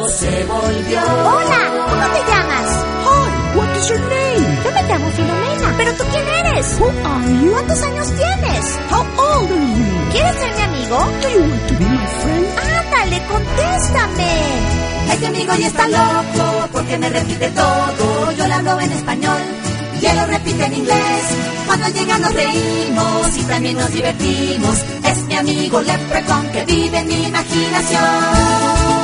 loco se volvió. Hola, ¿cómo te llamas? Hi, what is your name? Yo me llamo Filomena. ¿Pero tú quién eres? Who are you? ¿Cuántos años tienes? How old are you? ¿Quieres ser mi amigo? Do you want to be my friend? Ándale, contéstame. Este amigo ya está loco porque me repite todo. Yo le hablo en español y él lo repite en inglés. Cuando llega nos reímos y también nos divertimos. Es mi amigo Leprechaun que vive en mi imaginación.